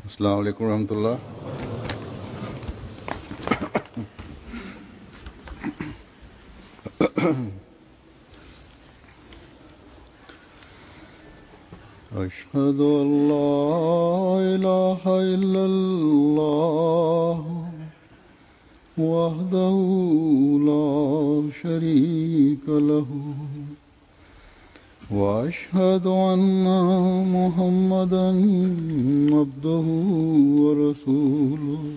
अस्सलाम वालेकुम रहमतुल्लाह। अशहदु अल्ला इलाहा इल्लल्लाह वहदहु ला शरीका लहु वअशहदु अन्ना मुहम्मदन अब्दुहु व रसूलुहु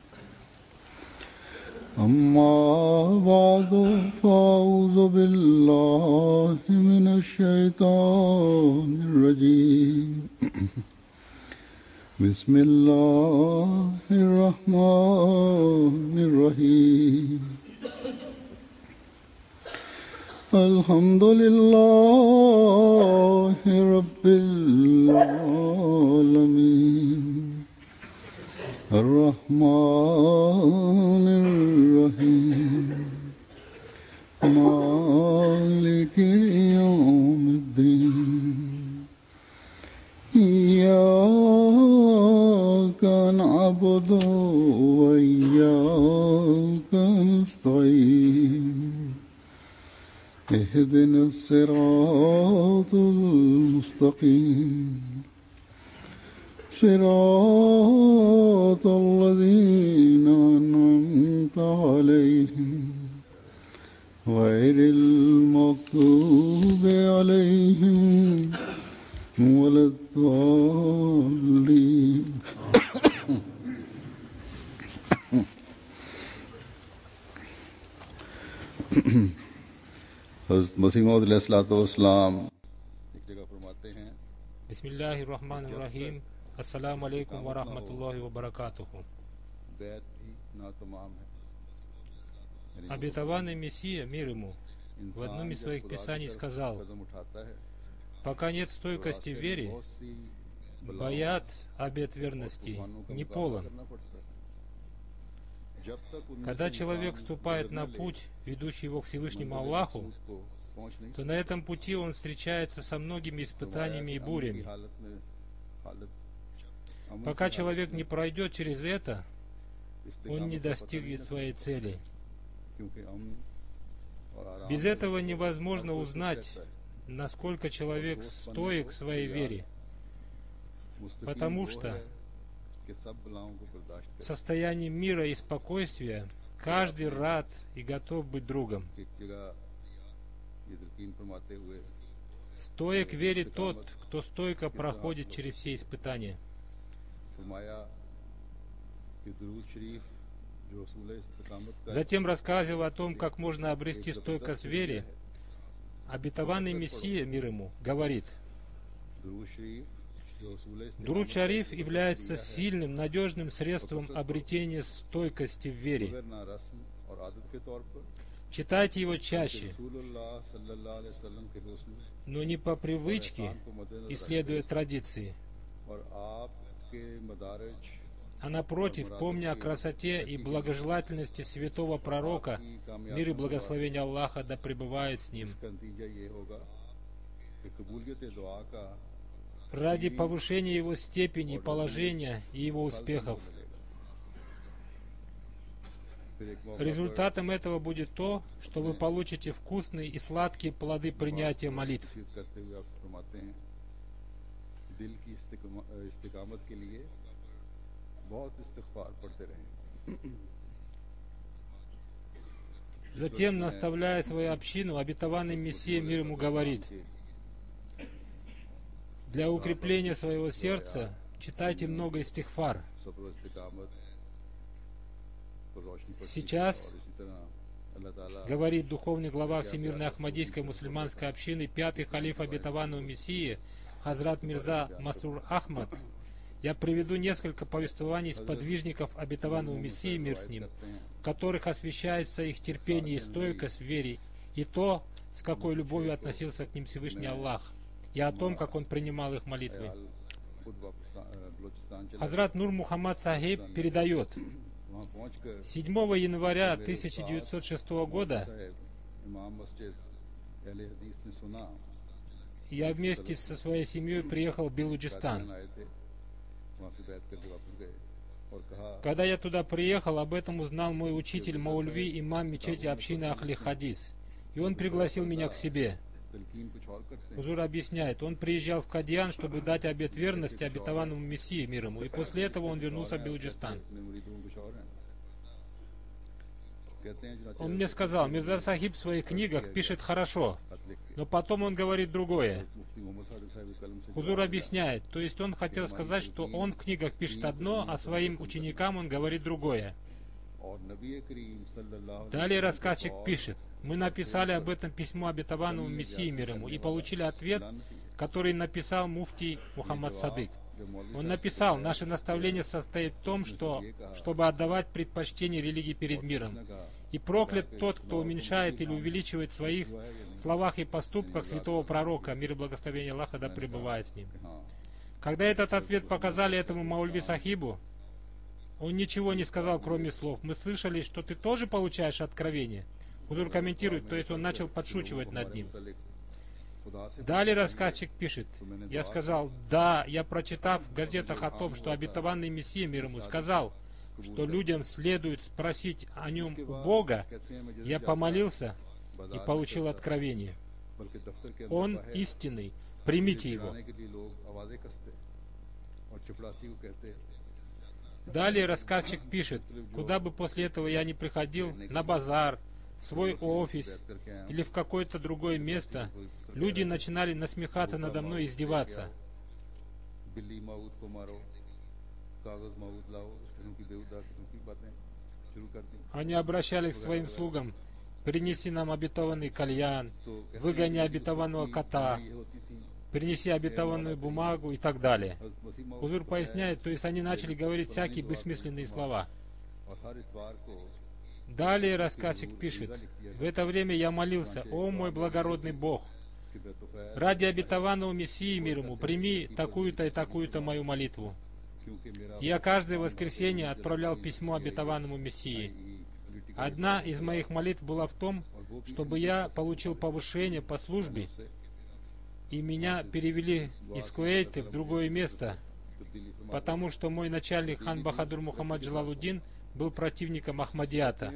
अम्मा बअदु फ़अऊज़ु बिल्लाहि मिनश शैतानिर रजीम बिस्मिल्लाहिर रहमानिर रहीम अल्हम्दुलिल्लाहि रब्बिल आलमीन अर्रहमानिर रहीम मालिकि यौमिद्दीन इय्याका नअबुदु व इय्याका नस्तईन اهدنا الصراط المستقيم صراط الذين أنعمت عليهم غير المغضوب عليهم ولا الضالين हज़रत मसीह मौऊद अलैहिस्सलाम एक जगह फरमाते हैं बिस्मिल्लाहिर्रहमानिर्रहीम अस्सलामु अलैकुम व रहमतुल्लाहि व баракатуху. बैत भी ना तमाम है। Обетованный Мессия, мир ему, в одном из своих писаний сказал: пока нет стойкости в вере, баят, обет верности, не полон. Когда человек вступает на путь, ведущий его к Всевышнему Аллаху, то на этом пути он встречается со многими испытаниями и бурями. Пока человек не пройдет через это, он не достигнет своей цели. Без этого невозможно узнать, насколько человек стоек в своей вере, потому что в состоянии мира и спокойствия каждый рад и готов быть другом. Стоек в вере тот, кто стойко проходит через все испытания. Затем, рассказывая о том, как можно обрести стойкость в вере, обетованный Мессия, мир ему, говорит: Дуруд Шариф является сильным, надежным средством обретения стойкости в вере. Читайте его чаще, но не по привычке и следуя традиции, а напротив, помня о красоте и благожелательности святого пророка, мир и благословение Аллаха да пребывает с ним, ради повышения его степени, положения и его успехов. Результатом этого будет то, что вы получите вкусные и сладкие плоды принятия молитв. Затем, наставляя свою общину, обетованный Мессия, мир ему, говорит: для укрепления своего сердца читайте много истигфар. Сейчас, говорит духовный глава Всемирной Ахмадийской мусульманской общины, пятый халиф обетованного Мессии, Хазрат Мирза Масрур Ахмад, я приведу несколько повествований сподвижников обетованного Мессии, мир с ним, в которых освещается их терпение и стойкость в вере, и то, с какой любовью относился к ним Всевышний Аллах, и о том, как он принимал их молитвы. Хазрат Нур Мухаммад Сахиб передает: 7 января 1906 года я вместе со своей семьей приехал в Белуджистан. Когда я туда приехал, об этом узнал мой учитель Маульви, имам мечети общины Ахли Хадис. И он пригласил меня к себе. Хузур объясняет, он приезжал в Кадьян, чтобы дать обет верности обетованному Мессии мир ему, и после этого он вернулся в Белуджистан. Он мне сказал, Мирза Сахиб в своих книгах пишет хорошо, но потом он говорит другое. Хузур объясняет, то есть он хотел сказать, что он в книгах пишет одно, а своим ученикам он говорит другое. Далее рассказчик пишет, мы написали об этом письмо обетованному Мессии мир ему и получили ответ, который написал муфтий Мухаммад Садык. Он написал, наше наставление состоит в том, чтобы отдавать предпочтение религии перед миром. И проклят тот, кто уменьшает или увеличивает в своих словах и поступках святого пророка, мир и благословение Аллаха да пребывает с ним. Когда этот ответ показали этому Маульви Сахибу, он ничего не сказал, кроме слов. Мы слышали, что ты тоже получаешь откровение. Хузур комментирует, то есть он начал подшучивать над ним. Далее рассказчик пишет, я сказал, да, я прочитав в газетах о том, что обетованный Мессия мир ему сказал, что людям следует спросить о нем у Бога, я помолился и получил откровение. Он истинный, примите его. Далее рассказчик пишет, куда бы после этого я ни приходил, на базар, в свой офис или в какое-то другое место, люди начинали насмехаться надо мной и издеваться. Они обращались к своим слугам, принеси нам обетованный кальян, выгони обетованного кота, принеси обетованную бумагу и так далее. Хузур поясняет, то есть они начали говорить всякие бессмысленные слова. Далее рассказчик пишет, в это время я молился, о мой благородный Бог, ради обетованного Мессии мир ему, прими такую-то и такую-то мою молитву. Я каждое воскресенье отправлял письмо обетованному Мессии. Одна из моих молитв была в том, чтобы я получил повышение по службе, и меня перевели из Куэйта в другое место, потому что мой начальник хан Бахадур Мухаммад Джалалуддин был противником Ахмадията.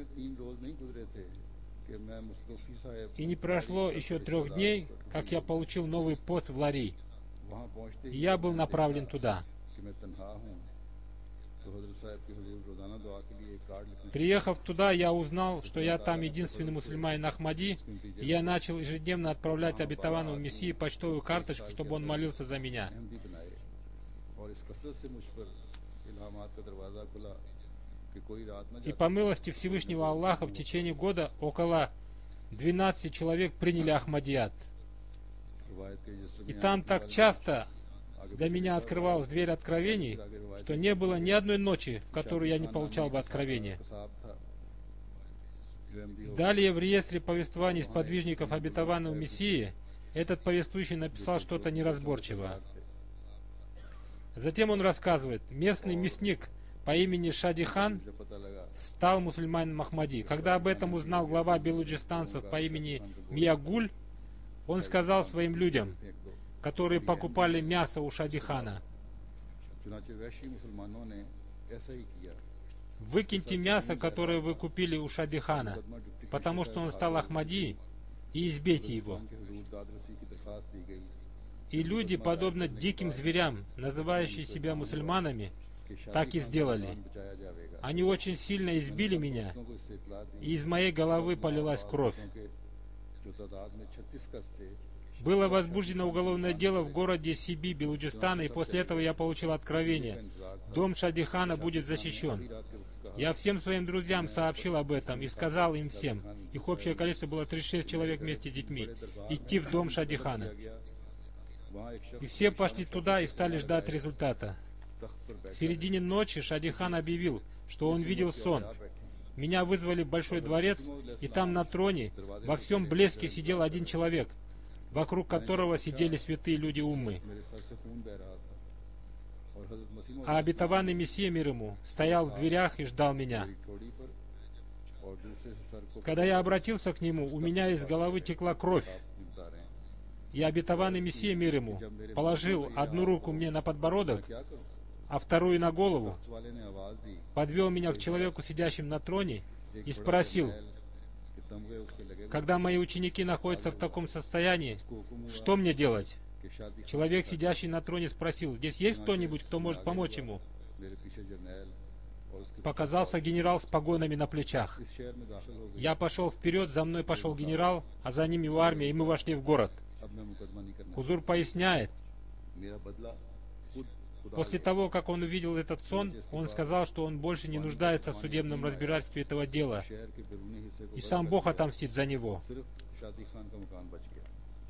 И не прошло еще 3 дней, как я получил новый пост в Лари. И я был направлен туда. Приехав туда, я узнал, что я там единственный мусульманин Ахмади, и я начал ежедневно отправлять обетованному Мессии почтовую карточку, чтобы он молился за меня. И по милости Всевышнего Аллаха в течение года около 12 человек приняли Ахмадият. И там так часто для меня открывалась дверь откровений, что не было ни одной ночи, в которую я не получал бы откровения. Далее в реестре повествований сподвижников обетованного Мессии этот повествующий написал что-то неразборчивое. Затем он рассказывает, местный мясник по имени Шади хан стал мусульманином Ахмади. Когда об этом узнал глава белуджистанцев по имени Миягуль, он сказал своим людям, которые покупали мясо у Шади хана, выкиньте мясо, которое вы купили у Шади хана, потому что он стал Ахмади, и избейте его. И люди, подобно диким зверям, называющие себя мусульманами, так и сделали. Они очень сильно избили меня, и из моей головы полилась кровь. Было возбуждено уголовное дело в городе Сиби, Белуджистана, и после этого я получил откровение. Дом Шади хана будет защищен. Я всем своим друзьям сообщил об этом и сказал им всем, их общее количество было 36 человек вместе с детьми, идти в дом Шади хана. И все пошли туда и стали ждать результата. В середине ночи Шади хан объявил, что он видел сон. Меня вызвали в большой дворец, и там на троне во всем блеске сидел один человек, вокруг которого сидели святые люди Уммы. А обетованный Мессия мир ему стоял в дверях и ждал меня. Когда я обратился к нему, у меня из головы текла кровь. И обетованный Мессия мир ему положил одну руку мне на подбородок, а вторую на голову, तख्त वाले ने आवाज दी подвел меня к человеку, сидящему на троне, एक и बड़ा спросил: जरनैल कि तमगे उसके लगे когда мои ученики находятся в таком состоянии, उसको हुक्म हुआ что мне делать? कि शादी Человек, сидящий на троне, спросил: здесь есть кто-нибудь, кто может помочь ему? मेरे पीछे जरनैल और उसके Показался генерал с погонами на плечах. इस शहर में दाखिल हो गए Я пошел вперед, за мной пошел генерал, а за ним его армия, и мы вошли в город. अब मैं मुकदमा नहीं करना Хузур поясняет, मेरा बदला खुद खुदा после того, как он увидел этот сон, он сказал, что он больше не нуждается в судебном разбирательстве этого дела, शहर के बैरूनी हिस्से को и сам Бог отомстит за него. सिर्फ शादी खान का मकान बच गया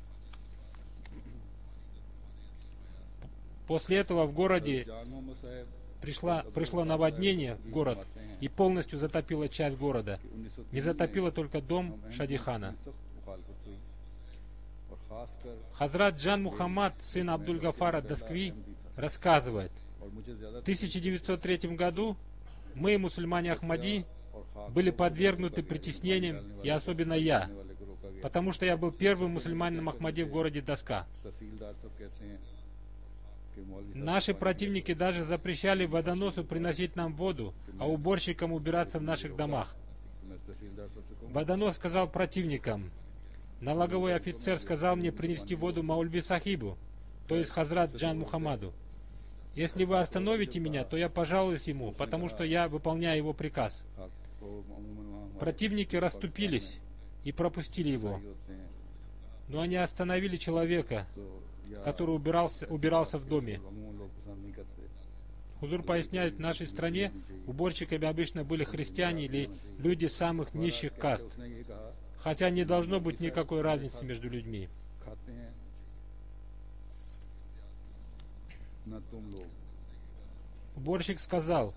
После этого в городе जान मोहम्मद साहब пришло наводнение в город и полностью затопило часть города. Не затопило только дом Шадихана. सख्त मुखालफत हुई और खासकर Хазрат Джан Мухаммад, сын Абдуль-Гафара Даскви, рассказывает: और मुझे ज्यादा в 1903 году мы, мусульмане Ахмади, और खाक были подвергнуты притеснениям, и особенно я, वाले को रोका गया потому что я был первым мусульманином Ахмади в городе Даска. तहसीलदार सब कहते हैं कि मौलवी साहब Наши противники даже запрещали водоносу приносить нам воду, а уборщикам убираться в наших домах. तो मैं तहसीलदार सब से कहूँ Водонос сказал противникам: налоговой офицер сказал мне принести воду Маульви Сахибу, то есть Хазрат Джан Мухаммаду. Если вы остановите меня, то я пожалуюсь ему, потому что я выполняю его приказ. खाक को अमूमन वहाँ Противники расступились и пропустили его, होते हैं но они остановили человека, तो या который убирался в доме. अमूमन लोग पसंद नहीं करते Хузур поясняет, в нашей стране уборщиками обычно были христиане или люди самых низших каст, उसने ये कहा хотя не должно быть никакой разницы между людьми. खाते हैं ना तुम लोग Уборщик сказал: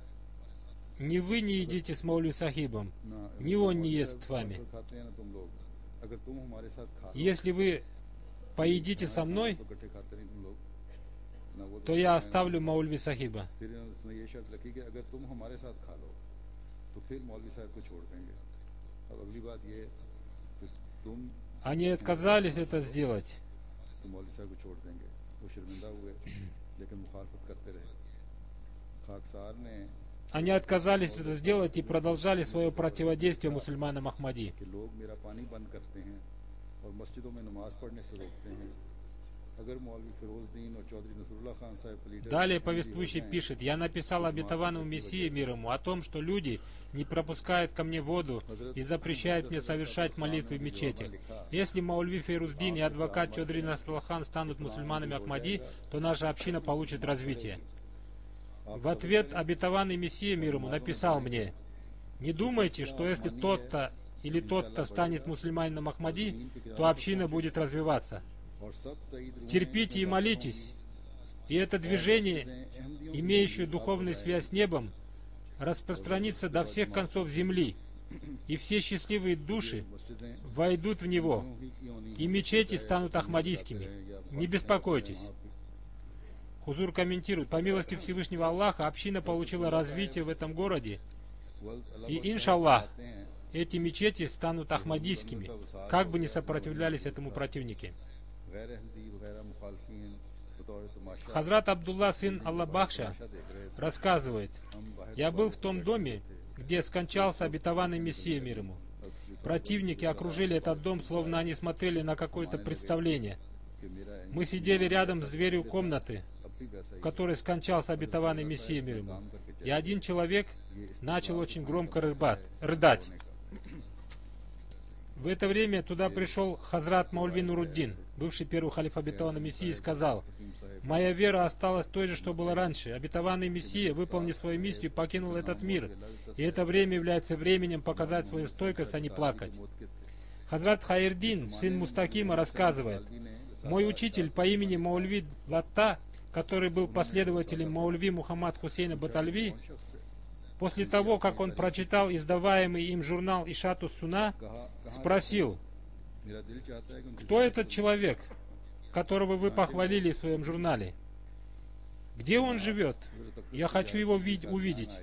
ни вы не едите с Маулви Сахибом, ना ни он не ест с вами. खाते हैं ना तुम लोग अगर तुम हमारे साथ खा Если вы поедите со мной, तो इकट्ठे खाते नहीं तुम लोग ना वो то я оставлю Маульви Сахиба. फिर उसने ये शर्त रखी कि अगर तुम हमारे साथ खा लो तो फिर मौलवी साहब को छोड़ देंगे अब अगली बात ये कि तुम Они отказались это сделать. तो मौलवी साहब को छोड़ देंगे वो शर्मिंदा हुए लेकिन मुखालफत करते रहे खाकसार ने Они отказались это сделать и продолжали свое противодействие мусульманам Ахмади. कि लोग मेरा पानी बंद करते हैं और मस्जिदों में नमाज पढ़ने से रोकते हैं अगर मौलवी फिरोजदीन और चौधरी नसरुल्लाह खान साहब लीडर Далее повествующий пишет: я написал обетованному Мессии мир ему о том, что люди не пропускают ко мне воду и запрещают мне совершать молитвы в мечетях. Если Маульви Фейруздин и адвокат Чодри Насралхан станут мусульманами Ахмади, то наша община получит развитие. В ответ обетованный Мессия мир ему написал мне: не думайте, что если тот-то или тот-то станет мусульманином Ахмади, то община будет развиваться. और सब सईद रूह Терпите и молитесь, и это движение, имеющее духовную связь с небом, распространится до всех концов земли, и все счастливые души मस्जिदें войдут в него, ही की होनी и мечети станут ахмадийскими. Не беспокойтесь. Хузур комментирует: по милости Всевышнего Аллаха община получила развитие в этом городе, и иншаллах эти мечети станут ахмадийскими, как бы ни сопротивлялись этому противники. गैर अहमदी वगैरह मुखालफीन बतौर तमाशा Хазрат Абдулла, сын Аллах-Бахша, देख रहे थे рассказывает: हम बाहर я был в том доме, где скончался обетованный Мессия мир ему. Противники окружили этот дом, словно они смотрели на какое-то представление. कि मेरा Мы сидели рядом с дверью комнаты, अब भी वैसा в которой скончался обетованный Мессия мир ему. И один человек начал очень громко рыдать. В это время туда пришел Хазрат Маульви Нуруддин, бывший первый халиф обетованного Мессии, и сказал: моя вера осталась той же, что была раньше. Обетованный Мессия, выполнив свою миссию, покинул этот мир. И это время является временем показать свою стойкость, а не плакать. Хазрат Хайрдин, сын Мустакима, рассказывает: мой учитель по имени Маульви Латта, который был последователем Маульви Мухаммад Хусейна Батальви, после того, как он прочитал издаваемый им журнал Ишатус Суна, спросил: मेरा दिल चाहता है कि उनकी кто этот человек, которого вы похвалили в своем журнале? Где он живет? Я хочу его увидеть.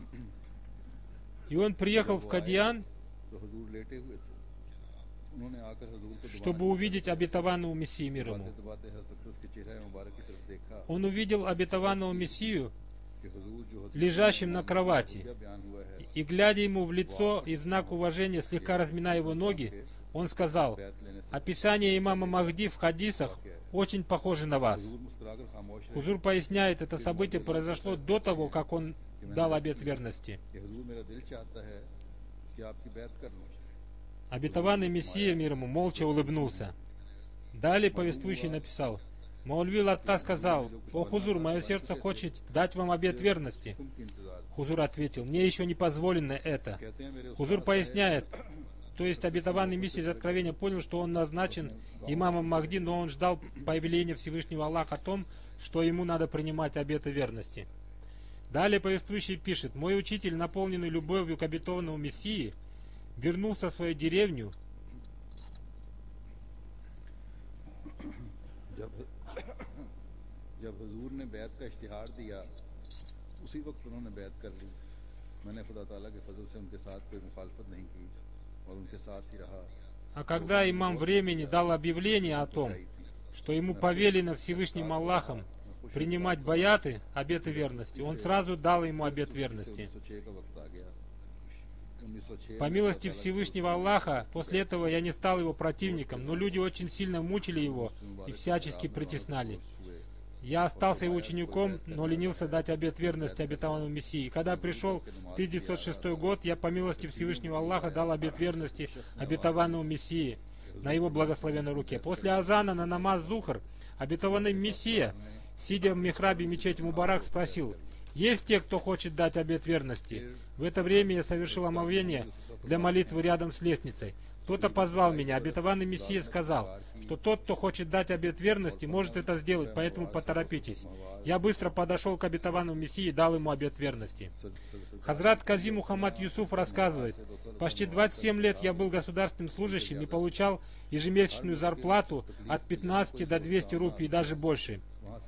И он приехал в Кадьян, तो हुजूर लेटे हुए थे उन्होंने आकर हुजूर को чтобы увидеть обетованного Мессию мир ему. दबाते हज़रत अक़दस के चेहरे मुबारक की तरफ देखा Он увидел обетованного Мессию лежащим на кровати. И, глядя ему в лицо и в знак уважения, слегка разминая его ноги, он сказал: «Описание имама Махди в хадисах очень похоже на вас». Хузур поясняет, это событие произошло до того, как он дал обет верности. Обетованный Мессия, мир ему, молча улыбнулся. Далее повествующий написал: Маульви Латта сказал: «О Хузур, мое сердце хочет дать вам обет верности». Хузур ответил: «Мне еще не позволено это». Хузур поясняет, то есть обетованный Мессия из Откровения понял, что он назначен имамом Махди, но он ждал появления Всевышнего Аллаха о том, что ему надо принимать обеты верности. Далее повествующий пишет: «Мой учитель, наполненный любовью к обетованному Мессии, вернулся в свою деревню, जब हुजूर ने बैत का इश्तिहार दिया उसी वक्त उन्होंने बैत कर ली। मैंने खुदा ताला के फजल से उनके साथ कोई मुखालफत नहीं की और उनके साथ ही रहा। А когда имам времени дал объявление о том, что ему повелено Всевышним Аллахом принимать баяты, обеты верности, он сразу дал ему обет верности. По милости Всевышнего Аллаха, после этого я не стал его противником, но люди очень сильно мучили его и всячески притесняли. Я остался его учеником, но ленился дать обет верности обетованному Мессии. И когда пришел 1906 год, я по милости Всевышнего Аллаха дал обет верности обетованному Мессии на его благословенной руке. После азана на намаз Зухр обетованный Мессия, сидя в михрабе мечети Мубарак, спросил: «Есть те, кто хочет дать обет верности?» В это время я совершил омовение для молитвы рядом с лестницей. Кто-то позвал меня. Обетованный Мессия сказал, что тот, кто хочет дать обет верности, может это сделать, поэтому поторопитесь. Я быстро подошел к обетованному Мессии и дал ему обет верности. Хазрат Кази Мухаммад Юсуф рассказывает: почти 27 лет я был государственным служащим и получал ежемесячную зарплату от 15 до 200 рупий и даже больше.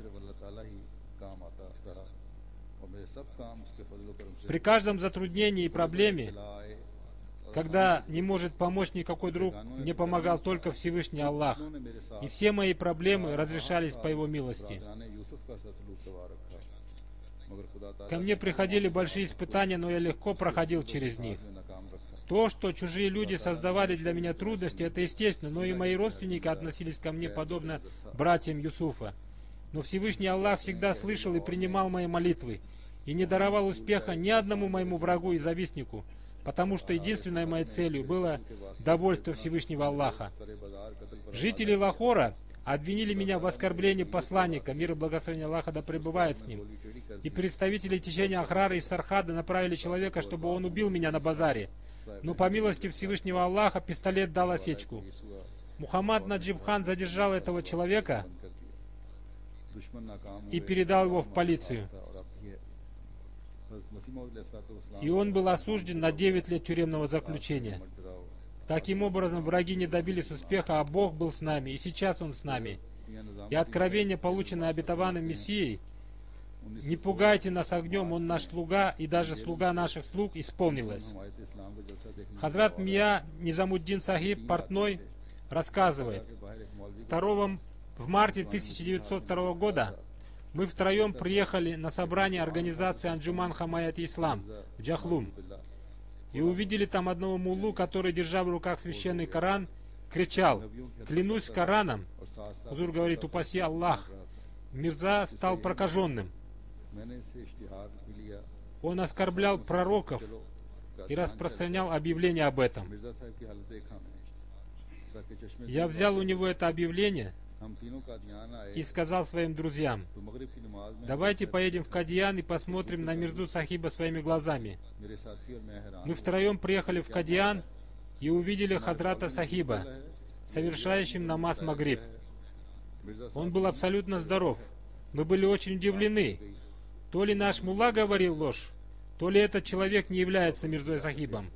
При каждом затруднении и проблеме, когда не может помочь никакой друг, мне помогал только Всевышний Аллах. И все мои проблемы разрешались по Его милости. Ко мне приходили большие испытания, но я легко проходил через них. То, что чужие люди создавали для меня трудности, это естественно, но и мои родственники относились ко мне подобно братьям Юсуфа. Но Всевышний Аллах всегда слышал и принимал мои молитвы, и не даровал успеха ни одному моему врагу и завистнику, потому что единственной моей целью было довольство Всевышнего Аллаха. Жители Лахора обвинили меня в оскорблении посланника, мир и благословение Аллаха да пребывает с ним. И представители течения Ахрара и Сархада направили человека, чтобы он убил меня на базаре. Но по милости Всевышнего Аллаха пистолет дал осечку. Мухаммад Наджиб хан задержал этого человека и передал его в полицию. И он был осужден на 9 лет тюремного заключения. Таким образом, враги не добились успеха, а Бог был с нами, и сейчас Он с нами. И откровение, полученное обетованным Мессией: «Не пугайте нас огнем, Он наш слуга, и даже слуга наших слуг», исполнилось. Хазрат Мия Низамуддин Сахиб Портной рассказывает: в марте 1902 года мы втроем приехали на собрание организации Анджуман Хамаят Ислам в Джахлум и увидели там одного муллу, который, держа в руках священный Коран, кричал: «Клянусь Кораном!» Хузур говорит: «Упаси Аллах!» Мирза стал прокаженным. Он оскорблял пророков и распространял объявление об этом. Я взял у него это объявление и сказал своим друзьям: «Давайте поедем в Кадиян и посмотрим на Мирзу Сахиба своими глазами». Мы втроем приехали в Кадиян и увидели Хазрата Сахиба, совершающим намаз Магриб. Он был абсолютно здоров. Мы были очень удивлены. То ли наш мулла говорил ложь, то ли этот человек не является Мирзой Сахибом.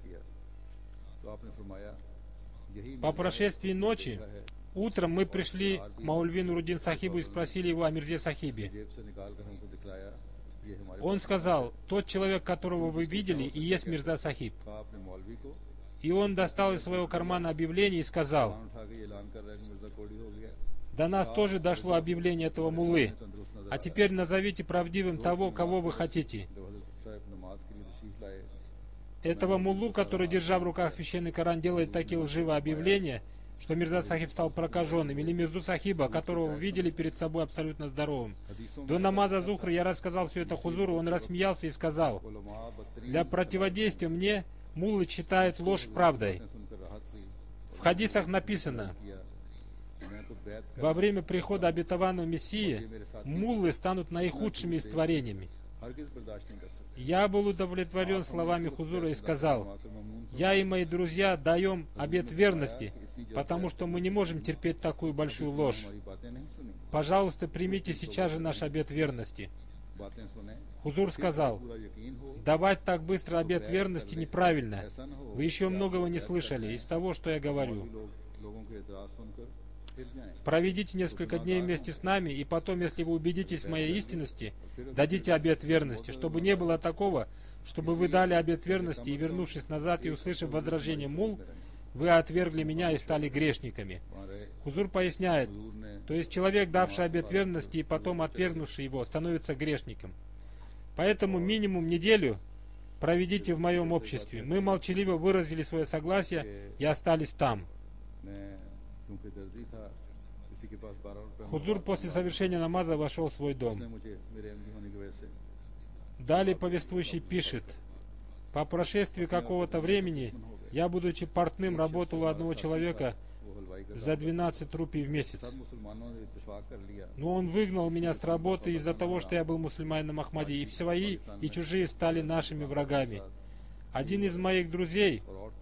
По прошествии ночи, утром мы пришли к Маульви Нуруддин Сахибу и спросили его о Мирзе Сахибе. Он сказал: «Тот человек, которого вы видели, и есть Мирза Сахиб». И он достал из своего кармана объявление и сказал: «До нас тоже дошло объявление этого муллы А теперь назовите правдивым того, кого вы хотите. Этого муллу, который, держа в руках священный Коран, делает такие лживые объявления, что Мирза Сахиб стал прокаженным, или Мирзу Сахиба, которого вы видели перед собой абсолютно здоровым. До намаза Зухры я рассказал все это Хузуру, он рассмеялся и сказал: для противодействия мне муллы читают ложь правдой. В хадисах написано: во время прихода обетованного Мессии муллы станут наихудшими из творениями. Я был удовлетворен словами Хузура и сказал: я и мои друзья даем обет верности, потому что мы не можем терпеть такую большую ложь. Пожалуйста, примите сейчас же наш обет верности. Хузур сказал: давать так быстро обет верности неправильно. Вы еще многого не слышали из того, что я говорю. Проведите несколько дней вместе с нами, и потом, если вы убедитесь в моей истинности, дадите обет верности, чтобы не было такого, чтобы вы дали обет верности, и, вернувшись назад и услышав возражение мул, вы отвергли меня и стали грешниками. Хузур поясняет: то есть человек, давший обет верности и потом отвергнувший его, становится грешником. Поэтому минимум неделю проведите в моем обществе. Мы молчаливо выразили свое согласие и остались там. Хузур после совершения намаза вошел в свой дом. Далее повествующий пишет: по прошествии какого-то времени я, будучи портным, работал у одного человека за 12 рупий в месяц. Но он выгнал меня с работы из-за того, что я был мусульманином Ахмади, и свои, и чужие стали нашими врагами. Один из моих друзей,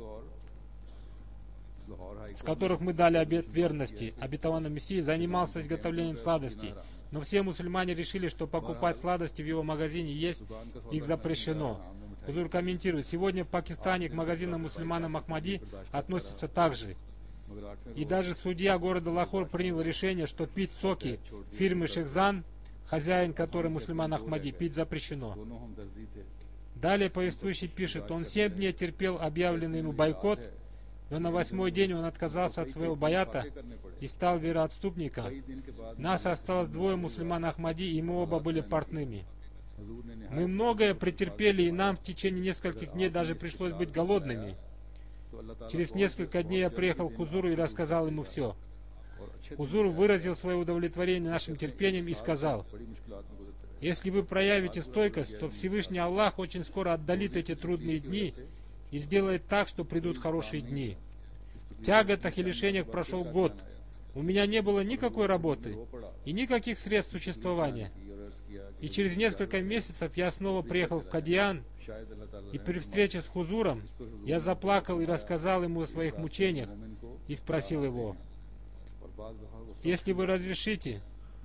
с которых мы дали обет верности обетованному Мессии, занимался изготовлением сладостей. Но все мусульмане решили, что покупать сладости в его магазине и есть их запрещено. Хузур комментирует: сегодня в Пакистане к магазинам мусульманам Ахмади относятся так же. И даже судья города Лахор принял решение, что пить соки фирмы Шехзан, хозяин которой мусульман Ахмади, пить запрещено. Далее повествующий пишет: он 7 дней терпел объявленный ему бойкот, но на 8-й день он отказался от своего баята и стал вероотступником. Нас осталось 2 мусульман Ахмади, и мы оба были портными. Мы многое претерпели, и нам в течение нескольких дней даже пришлось быть голодными. Через несколько дней я приехал к Хузуру и рассказал ему все. Хузур выразил свое удовлетворение нашим терпением и сказал: если вы проявите стойкость, то Всевышний Аллах очень скоро отдалит эти трудные дни и сделает так, что придут хорошие дни. В тяготах и лишениях прошел год. У меня не было никакой работы и никаких средств существования. И через несколько месяцев я снова приехал в Кадиан, и при встрече с Хузуром я заплакал и рассказал ему о своих мучениях и спросил его: если вы разрешите,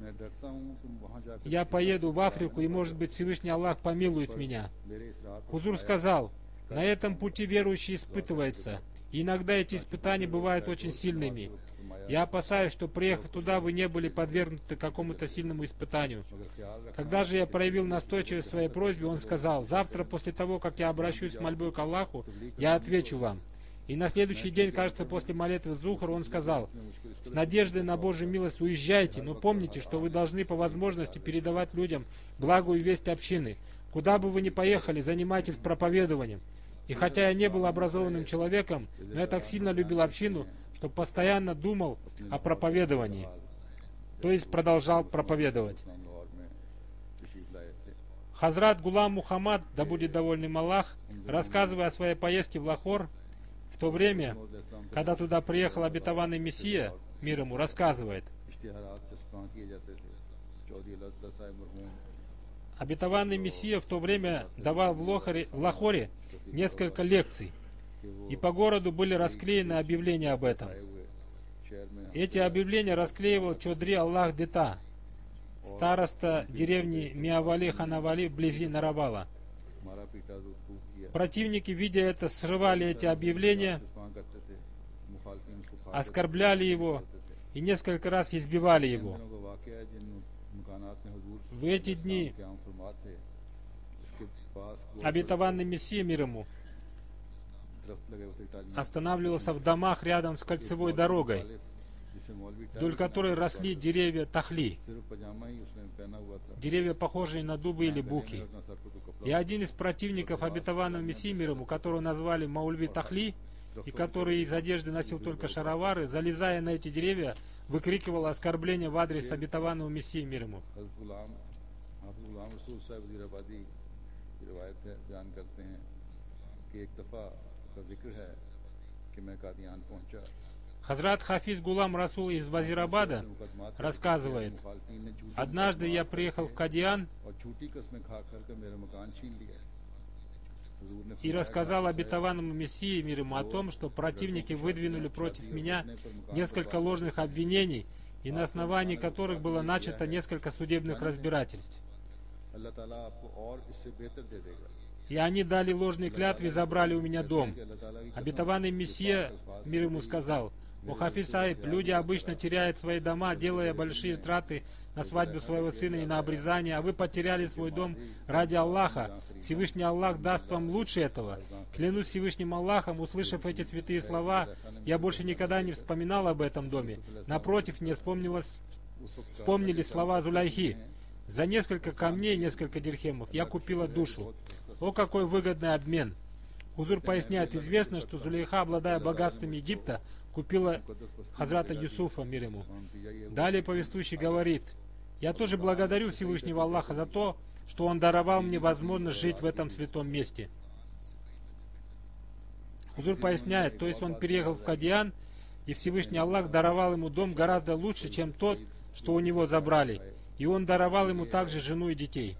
я поеду в Африку, и, может быть, Всевышний Аллах помилует меня. Хузур сказал: на этом пути верующий испытывается, и иногда эти испытания бывают очень сильными. Я опасаюсь, что, приехав туда, вы не были подвергнуты какому-то сильному испытанию. Когда же я проявил настойчивость в своей просьбе, он сказал: завтра, после того, как я обращусь с мольбой к Аллаху, я отвечу вам. И на следующий день, кажется, после молитвы Зухр, он сказал: с надеждой на Божью милость уезжайте, но помните, что вы должны по возможности передавать людям благую весть общины. Куда бы вы ни поехали, занимайтесь проповедованием. И хотя я не был образованным человеком, но я так сильно любил общину, что постоянно думал о проповедовании. То есть продолжал проповедовать. Хазрат Гулам Мухаммад, да будет доволен Аллах, рассказывая о своей поездке в Лахор, в то время, когда туда приехал обетованный Мессия, мир ему, рассказывает: обетованный Мессия в то время давал в Лахоре несколько лекций, и по городу были расклеены объявления об этом. Эти объявления расклеивал Чодри Аллах Дита, староста деревни Миавали Ханавали вблизи Наравала. Противники, видя это, срывали эти объявления, оскорбляли его и несколько раз избивали его. В эти дни обетованный Мессия, мир ему, останавливался в домах рядом с кольцевой дорогой. вдоль которой росли деревья тахли, деревья, похожие на дубы или буки. И один из противников обетованного Мессии мир ему, которого назвали Маульви Тахли, и который из одежды носил только шаровары, залезая на эти деревья, выкрикивал оскорбления в адрес обетованного Мессии мир ему. Хазрат Хафиз Гулам Расул из Вазирабада рассказывает: однажды я приехал в Кадиан и рассказал обетованному Мессии мир ему о том, что противники выдвинули против меня несколько ложных обвинений, и на основании которых было начато несколько судебных разбирательств. И они дали ложные клятвы и забрали у меня дом. Обетованный Мессия мир ему сказал: «О Хафиз Саиб, люди обычно теряют свои дома, делая большие траты на свадьбу своего сына и на обрезание, а вы потеряли свой дом ради Аллаха. Всевышний Аллах даст вам лучше этого. Клянусь Всевышним Аллахом, услышав эти святые слова, я больше никогда не вспоминал об этом доме. Напротив, мне вспомнили слова Зуляйхи: за несколько камней, несколько дирхемов я купила душу». О, какой выгодный обмен! Хузур поясняет: известно, что Зулейха, обладая богатствами Египта, купила Хазрата Юсуфа мир ему. Далее повествующий говорит: я тоже благодарю Всевышнего Аллаха за то, что Он даровал мне возможность жить в этом святом месте. Хузур поясняет: то есть он переехал в Кадиан, и Всевышний Аллах даровал ему дом гораздо лучше, чем тот, что у него забрали. И Он даровал ему также жену и детей.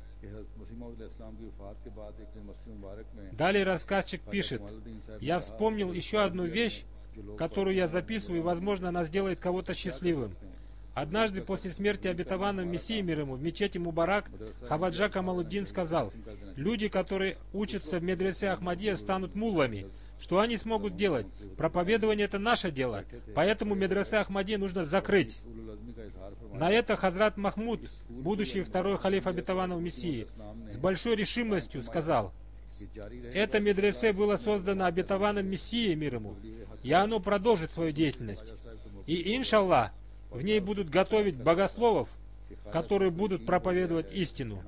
Далее рассказчик пишет: я вспомнил еще одну вещь, которую я записываю, и, возможно, она сделает кого-то счастливым. Однажды после смерти обетованного Мессии мир ему в мечети Мубарак Хаваджа Камалуддин сказал: люди, которые учатся в медресе Ахмадия, станут муллами. Что они смогут делать? Проповедование — это наше дело, поэтому медресе Ахмадия нужно закрыть. На это Хазрат Махмуд, будущий второй халиф обетованного Мессии, с большой решимостью сказал: это медресе было создано обетованным Мессией мир ему, и оно продолжит свою деятельность. И, иншаллах, в ней будут готовить богословов, которые будут проповедовать истину.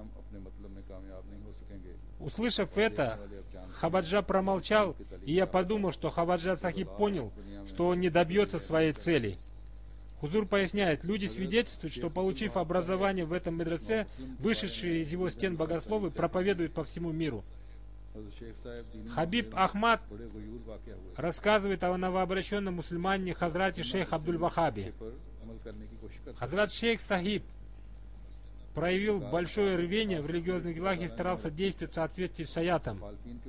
Услышав это, Хаваджа промолчал, и я подумал, что Хаваджа Сахиб понял, что он не добьется своей цели. Хузур поясняет: люди свидетельствуют, что, получив образование в этом медресе, вышедшие из его стен богословы проповедуют по всему миру. Хабиб Ахмад рассказывает о новообращенном мусульманине Хазрате шейх Абдуль-Вахабе. Хазрат шейх Сахиб проявил большое рвение в религиозных делах и старался действовать в соответствии с аятом.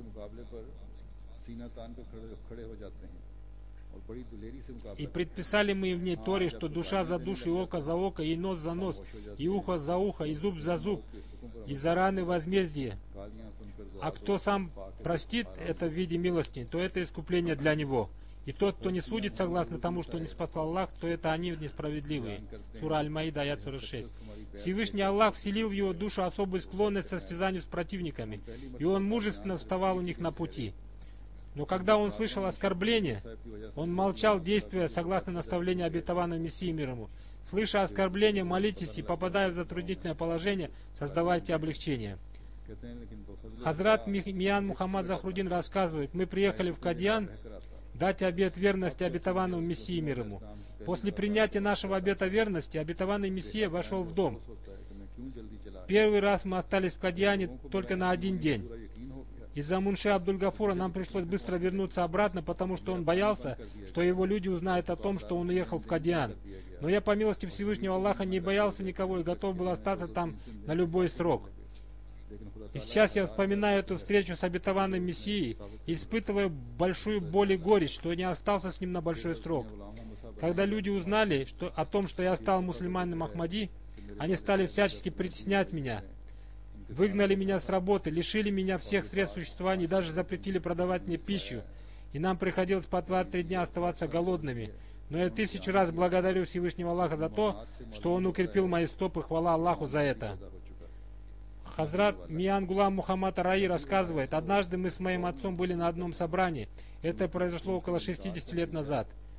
И предписали мы в ней Торе, что душа за душу, и око за око, и нос за нос, и ухо за ухо, и зуб за зуб, и за раны возмездие. А кто сам простит это в виде милости, то это искупление для него. И тот, кто не судит согласно тому, что не спасал Аллах, то это они несправедливые. Сура Аль-Маида, аят 46. Всевышний Аллах вселил в его душу особую склонность к состязанию с противниками, и он мужественно вставал у них на пути. Но когда он слышал оскорбления, он молчал, действуя согласно наставлению обетованного Мессии мир ему. Слыша оскорбления, молитесь, и, попадая в затруднительное положение, создавайте облегчение. Хазрат Миян Мухаммад Захрудин рассказывает: мы приехали в Кадиан дать обет верности обетованному Мессии мир ему. После принятия нашего обета верности, обетованный Мессия вошел в дом. Первый раз мы остались в Кадиане только на один день. Из-за Мунши Абдуль-Гафура нам пришлось быстро вернуться обратно, потому что он боялся, что его люди узнают о том, что он уехал в Кадиан. Но я, по милости Всевышнего Аллаха, не боялся никого и готов был остаться там на любой срок. И сейчас я вспоминаю эту встречу с обетованным Мессией и испытываю большую боль и горечь, что не остался с ним на большой срок. Когда люди узнали о том, что я стал мусульманином Ахмади, они стали всячески притеснять меня. Выгнали меня с работы, лишили меня всех средств существования и даже запретили продавать мне пищу. И нам приходилось по 2-3 дня оставаться голодными. Но я 1000 раз благодарю Всевышнего Аллаха за то, что Он укрепил мои стопы, хвала Аллаху за это. Хазрат Миян Гулам Мухаммад Араи рассказывает: однажды мы с моим отцом были на одном собрании. Это произошло около 60 лет назад.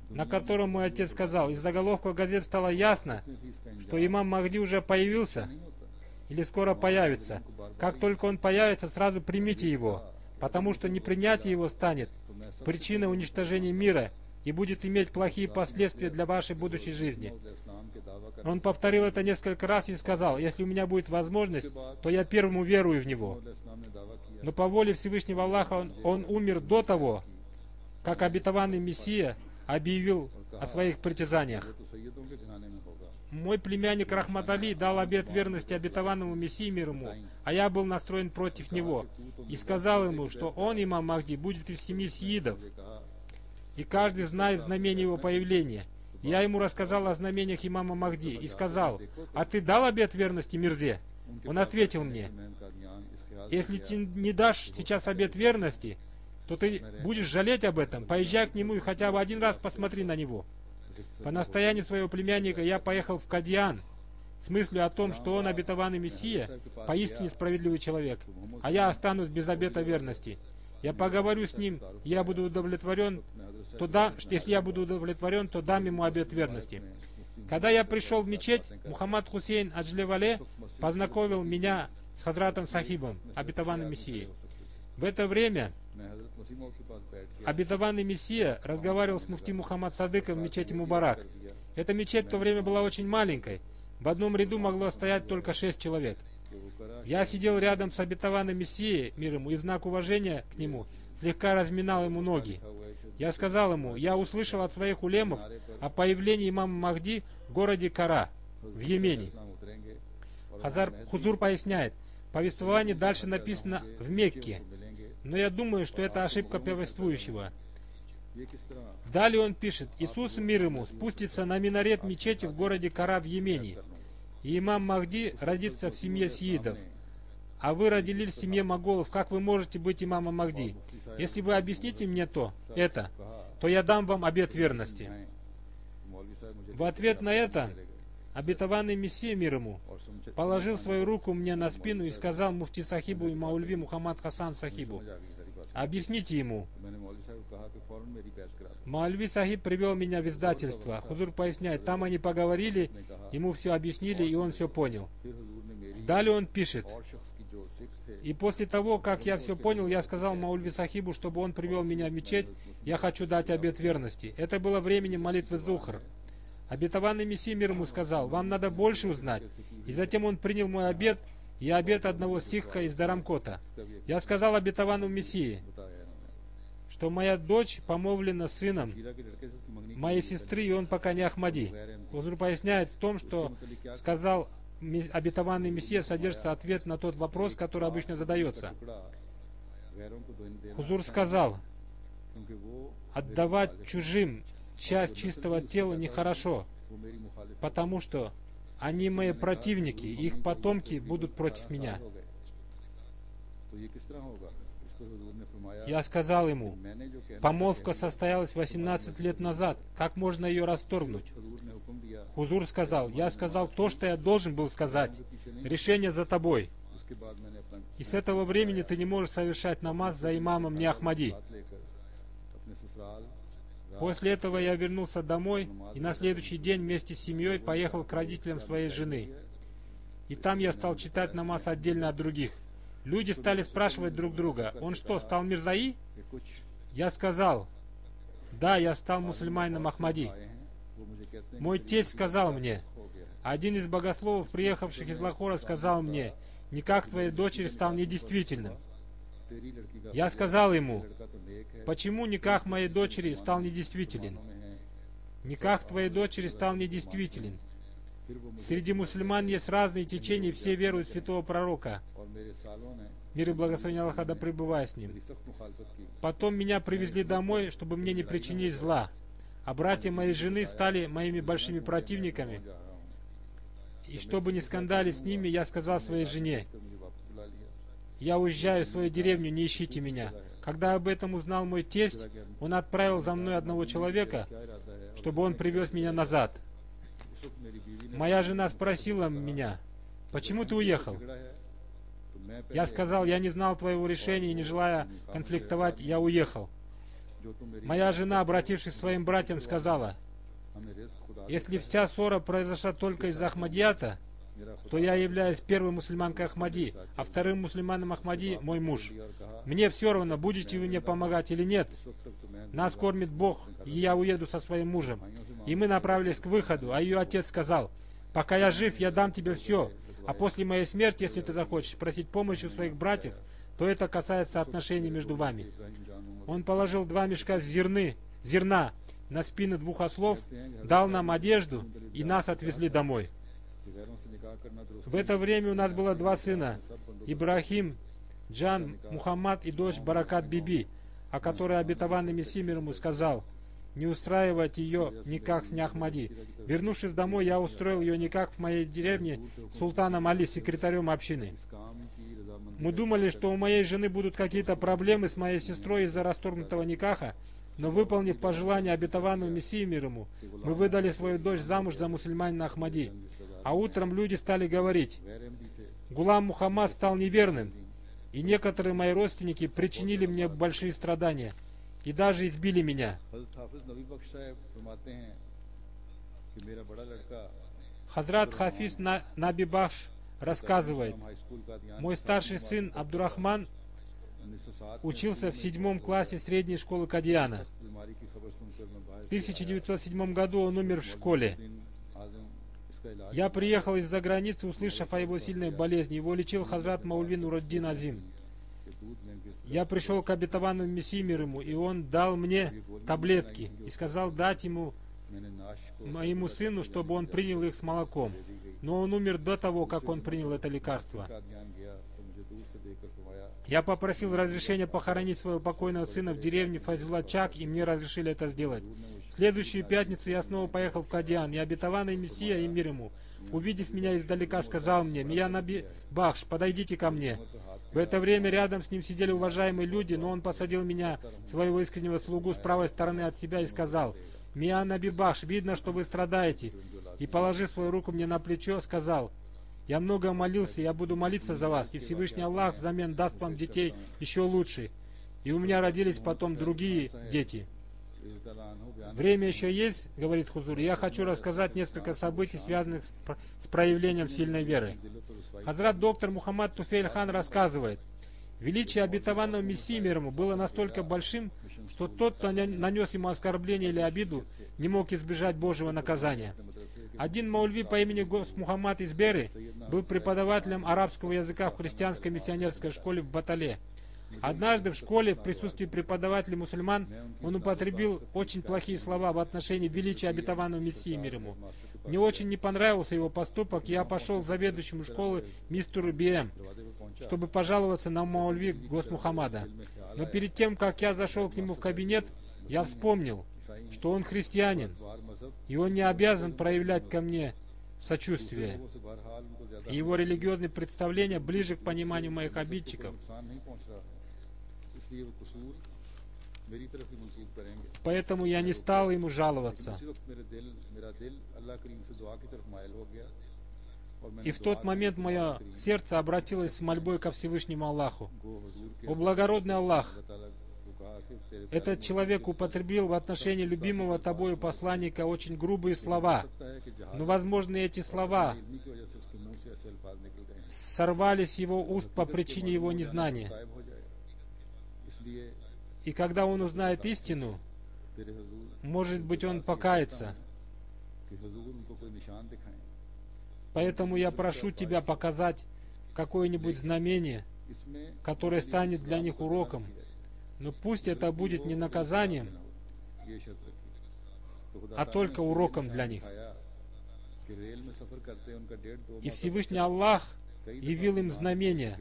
на котором мой отец сказал: из заголовка газет стало ясно, что имам Махди уже появился или скоро появится. Как только он появится, сразу примите его, потому что непринятие его станет причиной уничтожения мира и будет иметь плохие последствия для вашей будущей жизни. Он повторил это несколько раз и сказал: если у меня будет возможность, то я первым уверую в него. Но по воле Всевышнего Аллаха он умер до того, как обетованный Мессия объявил о своих притязаниях. Мой племянник Рахмат Али дал обет верности обетованному Мессии, мир ему, а я был настроен против него и сказал ему, что он, имам Махди, будет из семьи сиидов, и каждый знает знамение его появления. Я ему рассказал о знамениях имама Махди и сказал: а ты дал обет верности Мирзе? Он ответил мне: если ты не дашь сейчас обет верности, то ты будешь жалеть об этом. Поезжай к нему и хотя бы один раз посмотри на него. По настоянию своего племянника я поехал в Кадьян с мыслью о том, что он обетованный Мессия, поистине справедливый человек, а я останусь без обета верности. Я поговорю с ним, я буду удовлетворен, если я буду удовлетворен, то дам ему обет верности. Когда я пришел в мечеть, Мухаммад Хусейн Аджлевале познакомил меня с Хазратом Сахибом, обетованным Мессией. В это время обетованный Мессия разговаривал с муфти Мухаммад Садыком в мечети Мубарак. Эта мечеть в то время была очень маленькой. В одном ряду могло стоять только 6 человек. Я сидел рядом с обетованным Мессией, мир ему, и в знак уважения к нему слегка разминал ему ноги. Я сказал ему: я услышал от своих улемов о появлении имама Махди в городе Кара, в Йемене. Хузур поясняет: повествование дальше написано в Мекке, но я думаю, что это ошибка повествующего. Далее он пишет: Иисус, мир ему, спустится на минарет мечети в городе Кара в Йемене, и имам Махди родится в семье сиидов. А вы родились в семье моголов, как вы можете быть имамом Махди? Если вы объясните мне то я дам вам обет верности. В ответ на это обетованный Мессия, мир ему, положил свою руку мне на спину и сказал муфти Сахибу и Маульви Мухаммад Хасан Сахибу: объясните ему. Маульви Сахиб привел меня в издательство. Хузур поясняет: там они поговорили, ему все объяснили, и он все понял. Далее он пишет: и после того, как я все понял, я сказал Маульви Сахибу, чтобы он привел меня в мечеть, я хочу дать обет верности. Это было временем молитвы Зухр. Обетованный Мессия, мир ему, сказал: вам надо больше узнать. И затем он принял мой обет и обет одного сикха из Дарамкота. Я сказал обетованному Мессии, что моя дочь помолвлена с сыном моей сестры, и он пока не Ахмади. Хузур поясняет в том, что сказал обетованный Мессия, содержится ответ на тот вопрос, который обычно задается. Хузур сказал: отдавать чужим часть чистого тела нехорошо, потому что они мои противники, и их потомки будут против меня. Я сказал ему: помолвка состоялась 18 лет назад, как можно ее расторгнуть? Хузур сказал: я сказал то, что я должен был сказать. Решение за тобой. И с этого времени ты не можешь совершать намаз за имамом не Ахмади. После этого я вернулся домой и на следующий день вместе с семьей поехал к родителям своей жены. И там я стал читать намаз отдельно от других. Люди стали спрашивать друг друга: он что, стал Мирзаи? Я сказал: да, я стал мусульманином Ахмади. Мой тесть сказал мне: один из богословов, приехавших из Лахора, сказал мне: никак твоей дочери стал недействительным. Я сказал ему: почему никах моей дочери стал недействителен? Никах твоей дочери стал недействителен. Среди мусульман есть разные течения, все веруют в святого пророка. Мир и благословение Аллаха да пребывает с ним. Потом меня привезли домой, чтобы мне не причинить зла. А братья моей жены стали моими большими противниками. И чтобы не скандалить с ними, я сказал своей жене: я уезжаю в свою деревню, не ищите меня. Когда об этом узнал мой тесть, он отправил за мной одного человека, чтобы он привез меня назад. Моя жена спросила меня: почему ты уехал? Я сказал: я не знал твоего решения и, не желая конфликтовать, я уехал. Моя жена, обратившись к своим братьям, сказала: если вся ссора произошла только из-за Ахмадията, то я являюсь первой мусульманкой Ахмади, а вторым мусульманом Ахмади мой муж. Мне все равно, будете вы мне помогать или нет. Нас кормит Бог, и я уеду со своим мужем. И мы направились к выходу, а ее отец сказал: пока я жив, я дам тебе все, а после моей смерти, если ты захочешь просить помощи у своих братьев, то это касается отношений между вами. Он положил 2 мешка зерна на спины 2 ослов, дал нам одежду, и нас отвезли домой. В это время у нас было 2 сына: Ибрахим, Джан, Мухаммад и дочь Баракат Биби, о которой обетованный Мессия мир ему сказал: не устраивать ее никак с Ахмади. Вернувшись домой, я устроил ее никак в моей деревне султаном Али, секретарем общины. Мы думали, что у моей жены будут какие-то проблемы с моей сестрой из-за расторгнутого никаха, но, выполнив пожелание обетованного Мессии мир ему, мы выдали свою дочь замуж за мусульманина Ахмади. А утром люди стали говорить: Гулам Мухаммад стал неверным, и некоторые мои родственники причинили мне большие страдания и даже избили меня. Хазрат Хафиз Наби Бахш рассказывает: мой старший сын Абдурахман учился в 7 классе средней школы Кадьяна. В 1907 году он умер в школе. Я приехал из-за границы, услышав о его сильной болезни. Его лечил Хазрат Маулви Нураддин Азим. Я пришел к обетованному Мессии мир ему, и он дал мне таблетки и сказал дать моему сыну, чтобы он принял их с молоком. Но он умер до того, как он принял это лекарство. Я попросил разрешения похоронить своего покойного сына в деревне Файзулла-Чак, и мне разрешили это сделать. В следующую пятницу я снова поехал в Кадьян, и обетованный Мессия и мир ему, увидев меня издалека, сказал мне: Мия Наби Бахш, подойдите ко мне. В это время рядом с ним сидели уважаемые люди, но он посадил меня, своего искреннего слугу, с правой стороны от себя и сказал: Мия Наби Бахш, видно, что вы страдаете. И, положив свою руку мне на плечо, сказал: я много молился, я буду молиться за вас, и Всевышний Аллах взамен даст вам детей еще лучше. И у меня родились потом другие дети. Время еще есть, говорит Хузур, и я хочу рассказать несколько событий, связанных с проявлением сильной веры. Хазрат доктор Мухаммад Туфейль хан рассказывает: величие обетованного Мессии мир ему было настолько большим, что тот, кто нанес ему оскорбление или обиду, не мог избежать Божьего наказания. Один маульви по имени Гос Мухаммад из Беры был преподавателем арабского языка в христианской миссионерской школе в Батале. Однажды в школе, в присутствии преподавателей мусульман, он употребил очень плохие слова в отношении величия обетованного Мессии мир ему. Мне очень не понравился его поступок, и я пошел к заведующему школы мистеру Биэм, чтобы пожаловаться на маульви Гос Мухаммада. Но перед тем, как я зашел к нему в кабинет, я вспомнил, что он христианин, и он не обязан проявлять ко мне сочувствие. И его религиозные представления ближе к пониманию моих обидчиков. Поэтому я не стал ему жаловаться. И в тот момент мое сердце обратилось с мольбой ко Всевышнему Аллаху: «О благородный Аллах, этот человек употребил в отношении любимого тобою посланника очень грубые слова, но, возможно, эти слова сорвались с его уст по причине его незнания. И когда он узнает истину, может быть, он покается. Поэтому я прошу тебя показать какое-нибудь знамение, которое станет для них уроком. Но пусть это будет не наказанием, а только уроком для них». И Всевышний Аллах явил им знамения.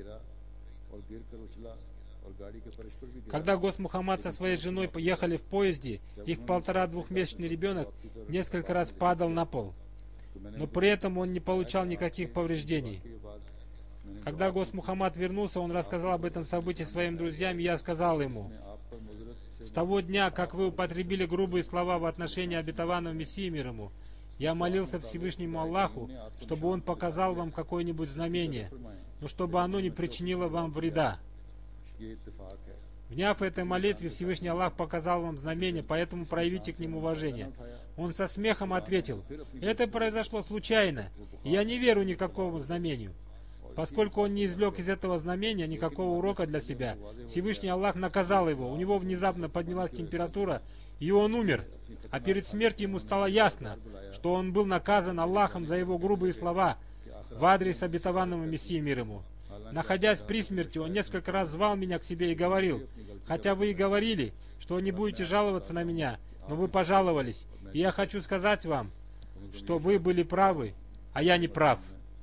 Когда Гос Мухаммад со своей женой поехали в поезде, их 1,5-2-месячный ребенок несколько раз падал на пол, но при этом он не получал никаких повреждений. Когда Гос Мухаммад вернулся, он рассказал об этом событии своим друзьям, и я сказал ему: «С того дня, как вы употребили грубые слова в отношении обетованного Мессии мир ему, я молился Всевышнему Аллаху, чтобы он показал вам какое-нибудь знамение, но чтобы оно не причинило вам вреда». Вняв этой молитве, Всевышний Аллах показал вам знамение, поэтому проявите к нему уважение. Он со смехом ответил: это произошло случайно, и я не верю никакому знамению. Поскольку он не извлек из этого знамения никакого урока для себя, Всевышний Аллах наказал его, у него внезапно поднялась температура, и он умер. А перед смертью ему стало ясно, что он был наказан Аллахом за его грубые слова в адрес обетованного Мессии мир ему. Находясь при смерти, он несколько раз звал меня к себе и говорил: хотя вы и говорили, что не будете жаловаться на меня, но вы пожаловались, и я хочу сказать вам, что вы были правы, а я не прав.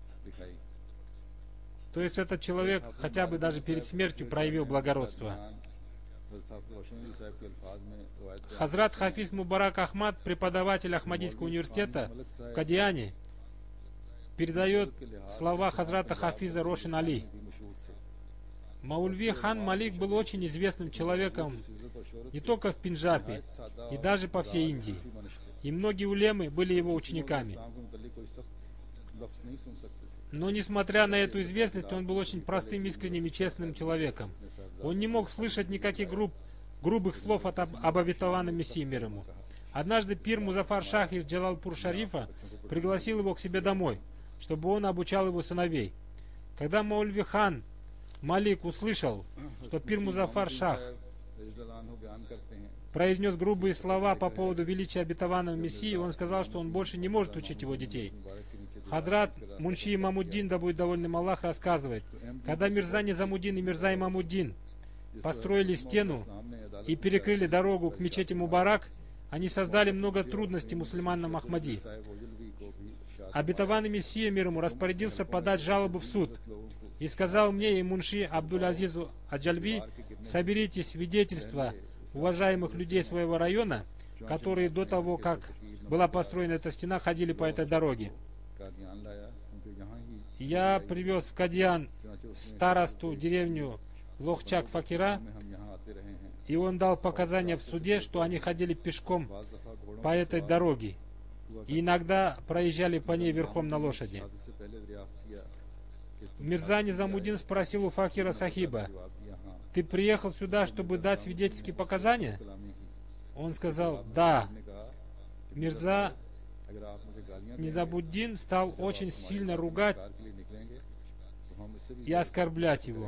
То есть этот человек хотя бы даже перед смертью проявил благородство. Хазрат Хафиз Мубарак Ахмад, преподаватель Ахмадийского университета в Кадиане, передает слова Хазрата Хафиза Рошин Али. Маульви хан Малик был очень известным человеком не только в Пенджабе, и даже по всей Индии. И многие улемы были его учениками. Но несмотря на эту известность, он был очень простым, искренним и честным человеком. Он не мог слышать никаких грубых слов об обетованном Мессии мир ему. Однажды пир Музафар Шах из Джалалпур-Шарифа пригласил его к себе домой, чтобы он обучал его сыновей. Когда Маульви хан Малик услышал, что пир Музафар Шах произнес грубые слова по поводу величия обетованного Мессии, он сказал, что он больше не может учить его детей. Хазрат Мунши Имамуддин, да будет довольным Аллах, рассказывает: когда Мирза Низамуддин и Мирза Имамуддин построили стену и перекрыли дорогу к мечети Мубарак, они создали много трудностей мусульманам Ахмади. Обетованный Мессия мир ему распорядился подать жалобу в суд и сказал мне и Мунши Абдуль-Азизу Аджальви: соберите свидетельства уважаемых людей своего района, которые до того, как была построена эта стена, ходили по этой дороге. Я привез в Кадьян старосту деревню Лохчак Факира, и он дал показания в суде, что они ходили пешком по этой дороге и иногда проезжали по ней верхом на лошади. Мирза Низамуддин спросил у Факира Сахиба: ты приехал сюда, чтобы дать свидетельские показания? Он сказал: да. Мирза Низамуддин стал очень сильно ругать и оскорблять его.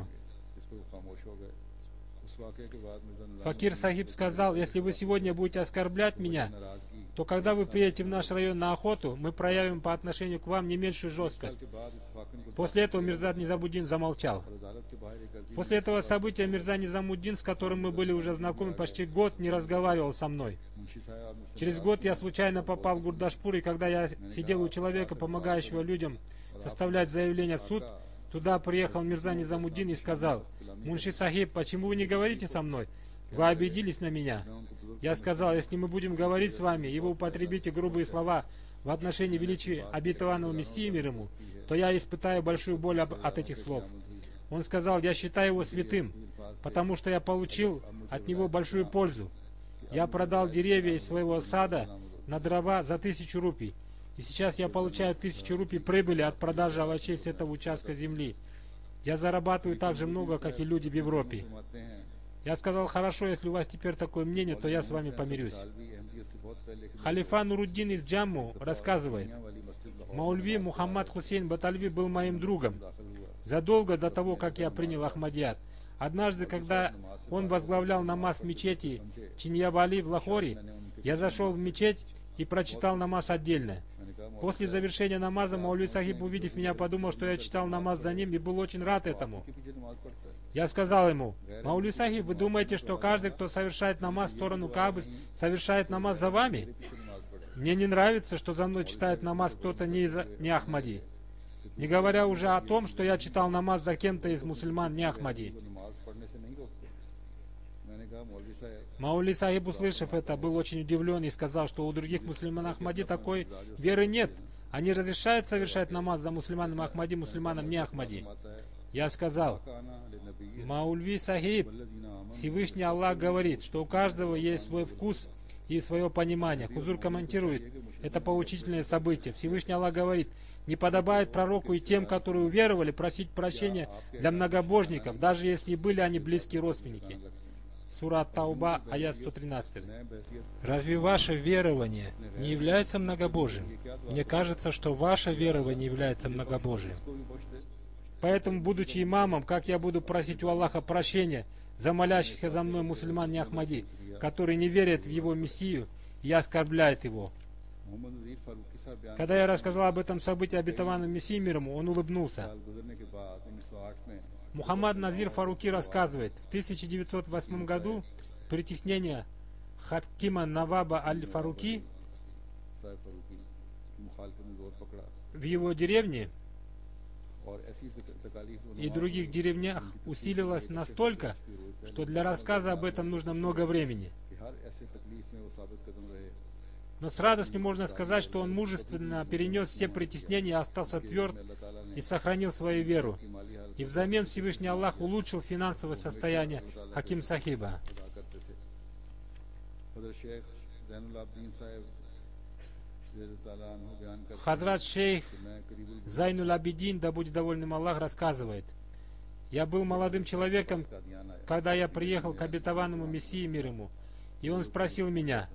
Факир Сахиб сказал: если вы сегодня будете оскорблять меня, то когда вы приедете в наш район на охоту, мы проявим по отношению к вам не меньшую жесткость. После этого Мирза Низамуддин замолчал. После этого события Мирза Низамуддин, с которым мы были уже знакомы почти год, не разговаривал со мной. Через год я случайно попал в Гурдашпур, и когда я сидел у человека, помогающего людям составлять заявление в суд, туда приехал Мирза Низамуддин и сказал: Мунши Сахиб, почему вы не говорите со мной? Вы обиделись на меня. Я сказал: если мы будем говорить с вами, и вы употребите грубые слова в отношении величия обетованного Мессии мир ему, то я испытаю большую боль от этих слов. Он сказал: я считаю его святым, потому что я получил от него большую пользу. Я продал деревья из своего сада на дрова за 1000 рупий. И сейчас я получаю 1000 рупий прибыли от продажи овощей с этого участка земли. Я зарабатываю так же много, как и люди в Европе. Я сказал: хорошо, если у вас теперь такое мнение, то я с вами помирюсь. Халифа Нуруддин из Джамму рассказывает: Маульви Мухаммад Хусейн Батальви был моим другом задолго до того, как я принял Ахмадият. Однажды, когда он возглавлял намаз в мечети Чиньявали в Лахоре, я зашел в мечеть и прочитал намаз отдельно. После завершения намаза Маульви Сахиб, увидев меня, подумал, что я читал намаз за ним, и был очень рад этому. Я сказал ему: Маульви Сахиб, вы думаете, что каждый, кто совершает намаз в сторону Каабы, совершает намаз за вами? Мне не нравится, что за мной читает намаз кто-то не Ахмади. Не говоря уже о том, что я читал намаз за кем-то из мусульман не Ахмади. Маульви Сахиб, услышав это, был очень удивлен и сказал, что у других мусульман Ахмади такой веры нет. Они разрешают совершать намаз за мусульманам Ахмади, мусульманам не Ахмади. Я сказал: Маульви Сахиб, Всевышний Аллах говорит, что у каждого есть свой вкус и свое понимание. Хузур комментирует это поучительное событие. Всевышний Аллах говорит: не подобает пророку и тем, которые уверовали, просить прощения для многобожников, даже если были они близкие родственники. Сура Тауба, аят 113. नए बहसियत Разве ваше верование не является многобожием? Мне кажется, что ваше верование является многобожием. को भी बख्श दे। Поэтому, будучи имамом, как я буду просить у Аллаха прощения за молящихся за мной мусульман не Ахмади, которые не верят в его Мессию и оскорбляют его? मोहम्मद नज़ीर फारूकी साहब बयान Когда я рассказал об этом событии обетованном Мессии мир ему, он улыбнулся. साल गुजरने के बाद 1908 में Мухаммад Назир Фаруки рассказывает, в 1908 году притеснение Хакима Наваба Аль-Фаруки साहब फारूकी की मुखालफत ने जोर पकड़ा в его деревне और ऐसी तकालीफ и других деревнях усилилось настолько, что для рассказа об этом нужно много времени. कि हर ऐसे तकलीफ में वो साबित कदम रहे Но с радостью можно сказать, что он мужественно перенес все притеснения и остался тверд и сохранил свою веру. И взамен Всевышний Аллах улучшил финансовое состояние Хаким Сахиба. अदा करते थे। हज़रत शेख ज़ैनुल आबदीन साहब रज़ी अल्लाह अन्हु बयान करते Хазрат шейх हैं, मैं करीबुल Зайнуль Абидин, да будет доволен им Аллах, рассказывает: «Я был молодым человеком, कादियान आया когда я приехал к обетованному Мессии мир ему, и он спросил меня: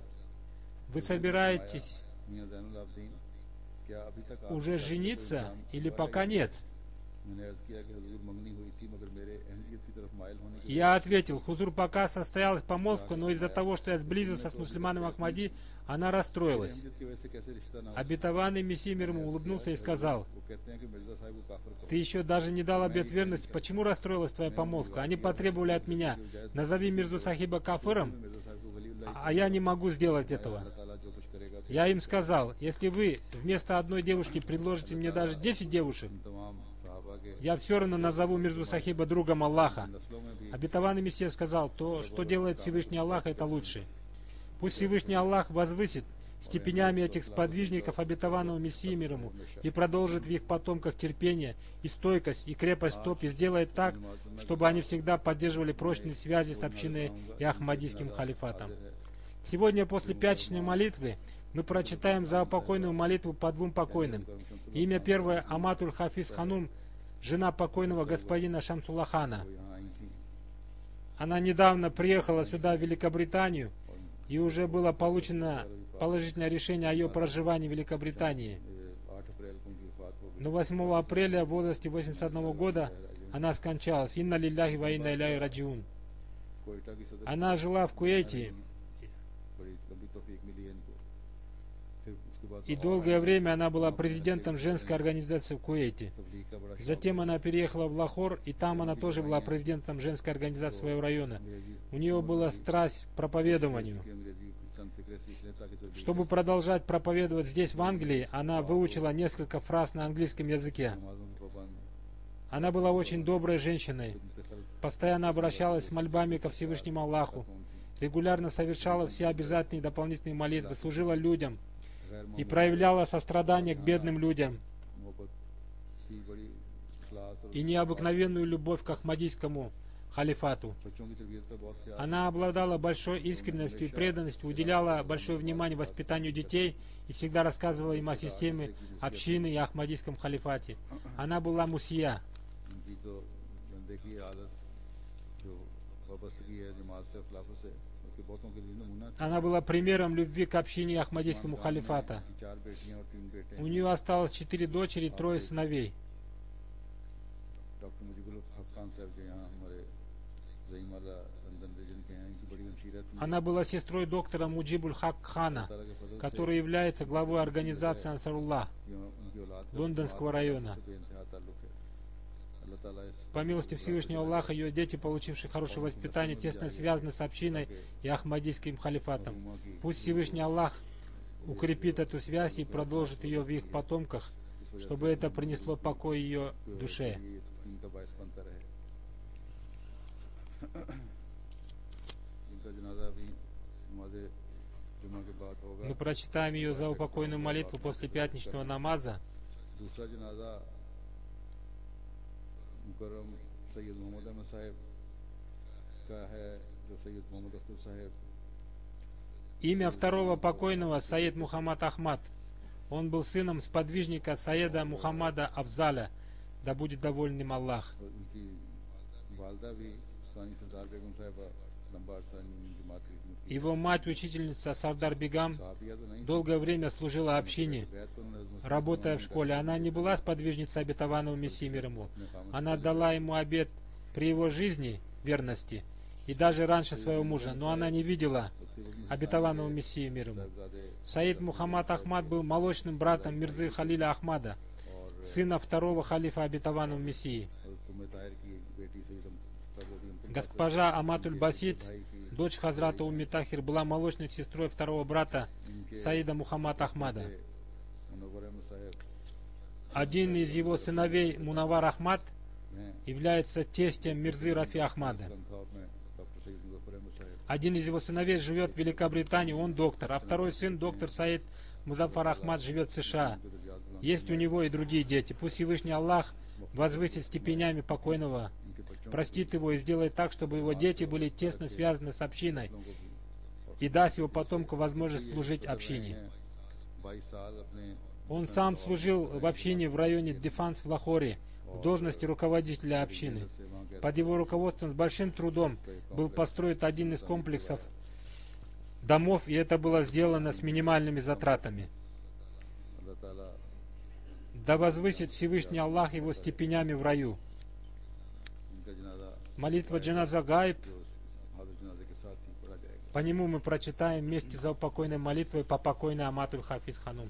вы собираетесь मियां ज़ैनुल आबदीन क्या अभी तक आप уже жениться или пока нет?» मैंने अर्ज किया कि हुजूर मंगनी हुई थी मगर मेरे अहमियत की तरफ माइल होने की Я ответил: хузур, пока состоялась помолвка, но из-за того, что я сблизился с мусульманом Ахмади, она расстроилась. अहमियत की वजह से कैसे रिश्ता ना हो। Обетованный Мессия мир ему улыбнулся и сказал: वो कहते हैं कि मिर्जा साहब को काफिर करो। ты еще даже не дал обет верности, почему расстроилась твоя помолвка? Они потребовали от меня: назови Мирзу Сахиба кафиром, मिर्जा साहब को वलीउल्लाह а я не могу сделать этого. अल्लाह ताला जो कुछ करेगा तो Я им сказал: если вы вместо одной девушки предложите мне даже 10 девушек, तमाम सहाबा के я все равно назову Мирзу Сахиба другом Аллаха. नस्लों में भी Обетованный Мессия сказал: то, что делает Всевышний Аллах, это лучше. Пусть Всевышний Аллах возвысит степенями этих сподвижников обетованного Мессии мир ему и продолжит в их потомках терпение и стойкость и крепость стоп и сделает так, чтобы они всегда поддерживали прочные связи с общиной и Ахмадийским халифатом. Сегодня после пятничной молитвы мы прочитаем заупокойную молитву по двум покойным. Имя первое — Аматуль Хафиз Ханум, жена покойного господина Шамсулахана. यहाँ आई थी। Она недавно приехала сюда, в Великобританию, и уже было получено положительное решение о ее проживании в Великобритании. 8 अप्रैल को उनकी वफात हो गई। Но 8 апреля в возрасте 81 года она скончалась. Инна лилляхи ва инна иляйхи раджиун. कोयटा की सदर Она жила в Куэйте, बड़ी लंबी तौफीक मिली है इनको। फिर उसके बाद и долгое время она была президентом женской организации в Куэйте. तबलीग का बड़ा Затем она переехала в Лахор, и там она тоже была президентом женской организации своего района. У нее была страсть к проповедованию. कि अंग्रेजी की चंद फिक्रें सीख लें ताकि तरबियत Чтобы продолжать проповедовать здесь, в Англии, она выучила несколько фраз на английском языке. नमाजों के पाबंद Она была очень доброй женщиной, постоянно обращалась с мольбами ко Всевышнему Аллаху, регулярно совершала все обязательные дополнительные молитвы, служила людям и проявляла сострадание к бедным людям मोहब्बत की बड़ी इखलास और и необыкновенную любовь к Ахмадийскому халифату. बच्चों की तरबियत का बहुत ख्याल Она обладала большой искренностью и преданностью, уделяла большое внимание воспитанию детей и всегда рассказывала им о системе общины и Ахмадийском халифате. Она была мусия. उनकी तो बंदे की आदत जो वाबस्तगी है जमात से खिलाफत से उसके बहुतों के लिए नमूना थी। Она была примером любви к общине и Ахмадийскому халифата. उनकी 4 बेटियां और 3 बेटे У нее осталось 4 дочери и 3 сыновей. डॉक्टर मुजीबुल हक खान साहब जो यहाँ हमारे ज़ईम वाला लंदन रीजन के हैं इनकी बड़ी हमशीरा थी। Она была сестрой доктора Муджибуль Хак Хана, ताला के फजल से который является главой организации Ансаруллах ये उनकी औलाद का Лондонского района. से बेइंतहा ताल्लुक है। अल्लाह ताला इस По милости Всевышнего Аллаха, ее дети, получившие хорошее воспитание, тесно связаны с общиной и Ахмадийским халифатом. Пусть Всевышний Аллах укрепит эту связь и продолжит ее в их потомках, чтобы это принесло покой ее душе. ये तस्कीन का बायस बनता रहे। इनका जनाजा भी नमाज जुमा के बाद होगा। Мы прочитаем ее заупокойную молитву после пятничного намаза. दूसरा जनाजा मुकर्रम सैयद मोहम्मद अहमद साहब का है जो सैयद मोहम्मद अख्तर साहब Имя второго покойного — Саид Мухаммад Ахмад. Он был сыном сподвижника Саида Мухаммада Афзаля, да будет доволен им Аллах. और उनकी वालदा भी पाकिस्तानी सरदार बेगम साहिबा लंबा अरसा जमात की खिदमत की। Его мать, учительница Сардар Бегам, साहबिया तो नहीं, долгое время служила общине, बैत पर उन्होंने हज़रत работая в школе. Она не была сподвижницей обетованного Мессии мир ему. Она дала ему обет при его жизни верности и даже раньше своего мужа, но она не видела обетованного Мессии мир ему. Саид Мухаммад Ахмад был молочным братом Мирзы Халиля Ахмада, сына второго халифа обетованного Мессии. Госпожа Аматуль Басид, дочь Хазрата Умми Тахир, была молочной сестрой второго брата Саида Мухаммад Ахмада. Один из его сыновей, Мунавар Ахмад, является тестем Мирзы Рафи Ахмада. Один из его сыновей живет в Великобритании, он доктор, а второй сын, доктор Саид Музафар Ахмад, живет в США. Есть у него и другие дети. Пусть Всевышний Аллах возвысит степенями покойного, простит его и сделает так, чтобы его дети были тесно связаны с общиной и даст его потомку возможность служить общине. Он сам служил в общине в районе Дефанс в Лахоре в должности руководителя общины. Под его руководством с большим трудом был построен один из комплексов домов, и это было сделано с минимальными затратами. Да возвысит Всевышний Аллах его степенями в раю. Молитва джаназа гайб. По нему мы прочитаем вместе за упокойной молитвой по покойной Аматуль Хафиз Ханум.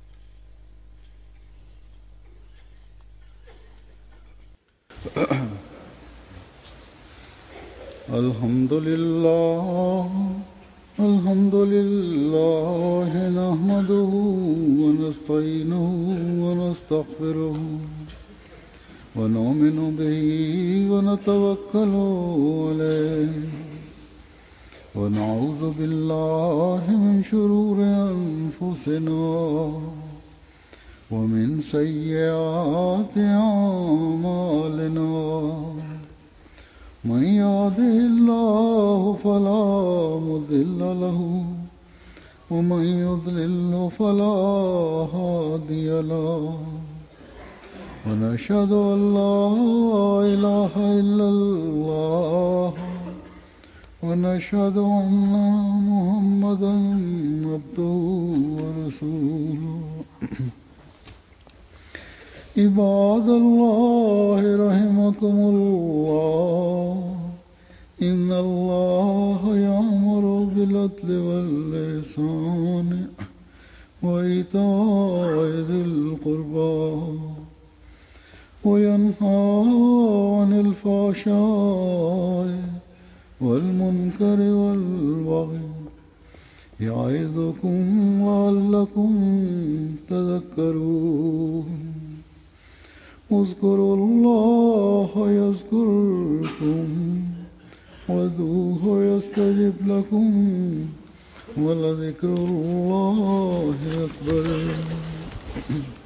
Alhamdulillah nahmaduhu wa nasta'inuhu wa nastaghfiruhu wa nu'minu bihi wa natawakkalu alayhi wa na'udhu billahi min shururi anfusina wa min sayyiati a'malina. من يهده الله فلا مضل له ومن يضلل فلا هادي له ونشهد أن لا إله إلا الله ونشهد أن محمدا عبده ورسوله عباد الله رحمكم الله إن الله يأمر بالعدل والإحسان وإيتاء ذي القربى وينهى عن الفحشاء والمنكر والبغي يعظكم لعلكم تذكرون اذكروا الله يذكركم وادعوه يستجب لكم ولذكر الله أكبر